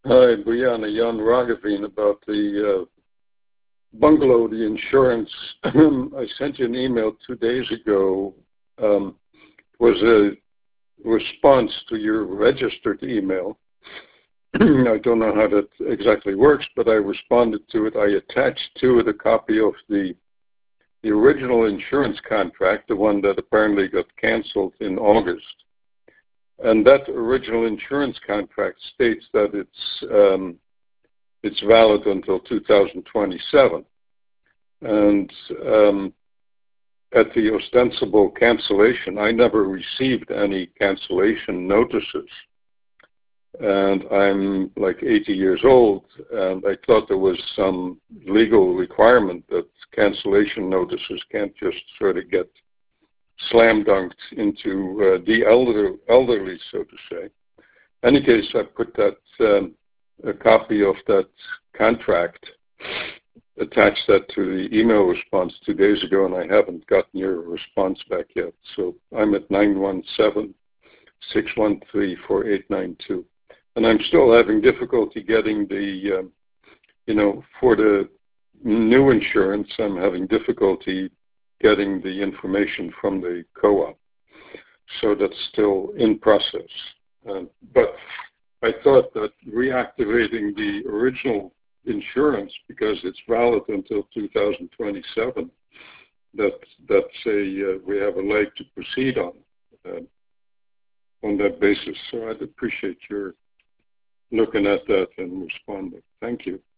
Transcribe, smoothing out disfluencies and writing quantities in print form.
Hi, Brianna, Jan Raghaveen, about the bungalow, the insurance. I sent you an email 2 days ago. Was a response to your registered email. I don't know how that exactly works, but I responded to it. I attached to it a copy of the original insurance contract, the one that apparently got canceled in August. And that original insurance contract states that it's valid until 2027. And at the ostensible cancellation, I never received any cancellation notices. And I'm like 80 years old, and I thought there was some legal requirement that cancellation notices can't just sort of get slam dunked into the elderly, so to say. In any case, I put that a copy of that contract, attached that to the email response 2 days ago, and I haven't gotten your response back yet. So I'm at 917-613-4892. And I'm still having difficulty getting the, for the new insurance, I'm having difficulty getting the information from the co-op. So that's still in process. But I thought that reactivating the original insurance, because it's valid until 2027, we have a leg to proceed on that basis. So I'd appreciate your looking at that and responding. Thank you.